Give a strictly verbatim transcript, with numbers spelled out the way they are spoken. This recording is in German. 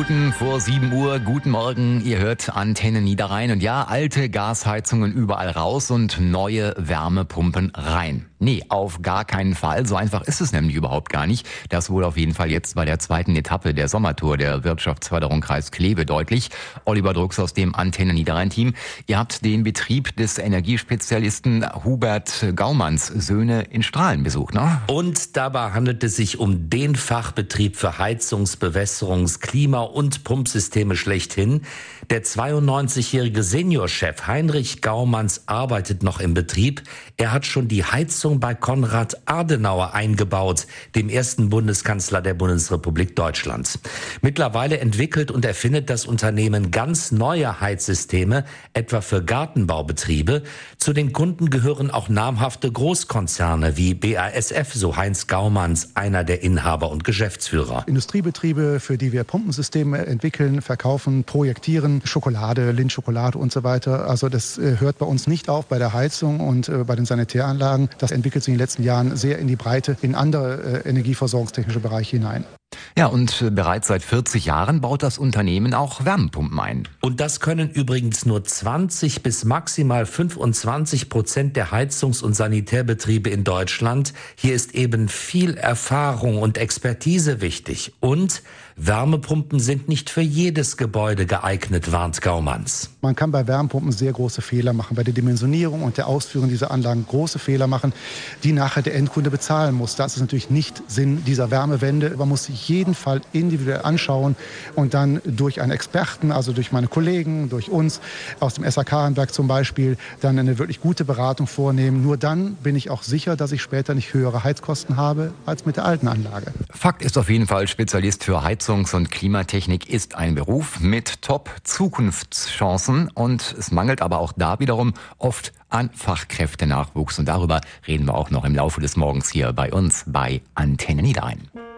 Minuten vor sieben Uhr. Guten Morgen, ihr hört Antenne Niederrhein. Und ja, alte Gasheizungen überall raus und neue Wärmepumpen rein. Nee, auf gar keinen Fall. So einfach ist es nämlich überhaupt gar nicht. Das wurde auf jeden Fall jetzt bei der zweiten Etappe der Sommertour der Wirtschaftsförderung Kreis Kleve deutlich. Oliver Drucks aus dem Antenne Niederrhein-Team. Ihr habt den Betrieb des Energiespezialisten Hubert Gaumanns Söhne in Strahlen besucht, ne? Und dabei handelt es sich um den Fachbetrieb für Heizungs-, Bewässerungs-, Klima- und Pumpsysteme schlechthin. Der zweiundneunzigjährige Seniorchef Heinrich Gaumanns arbeitet noch im Betrieb. Er hat schon die Heizung bei Konrad Adenauer eingebaut, dem ersten Bundeskanzler der Bundesrepublik Deutschland. Mittlerweile entwickelt und erfindet das Unternehmen ganz neue Heizsysteme, etwa für Gartenbaubetriebe. Zu den Kunden gehören auch namhafte Großkonzerne wie B A S F, so Heinz Gaumanns, einer der Inhaber und Geschäftsführer. Industriebetriebe, für die wir Pumpensysteme entwickeln, verkaufen, projektieren, Schokolade, Lindt-Schokolade und so weiter. Also das äh, hört bei uns nicht auf bei der Heizung und äh, bei den Sanitäranlagen. Das entwickelt sich in den letzten Jahren sehr in die Breite, in andere äh, energieversorgungstechnische Bereiche hinein. Ja, und bereits seit vierzig Jahren baut das Unternehmen auch Wärmepumpen ein. Und das können übrigens nur zwanzig bis maximal fünfundzwanzig Prozent der Heizungs- und Sanitärbetriebe in Deutschland. Hier ist eben viel Erfahrung und Expertise wichtig. Und Wärmepumpen sind nicht für jedes Gebäude geeignet, warnt Gaumanns. Man kann bei Wärmepumpen sehr große Fehler machen, bei der Dimensionierung und der Ausführung dieser Anlagen große Fehler machen, die nachher der Endkunde bezahlen muss. Das ist natürlich nicht Sinn dieser Wärmewende. Man muss sich jeden Fall individuell anschauen und dann durch einen Experten, also durch meine Kollegen, durch uns aus dem S A K-Handwerk zum Beispiel, dann eine wirklich gute Beratung vornehmen. Nur dann bin ich auch sicher, dass ich später nicht höhere Heizkosten habe als mit der alten Anlage. Fakt ist auf jeden Fall, Spezialist für Heizungs- und Klimatechnik ist ein Beruf mit Top-Zukunftschancen und es mangelt aber auch da wiederum oft an Fachkräftenachwuchs und darüber reden wir auch noch im Laufe des Morgens hier bei uns bei Antenne Niederrhein.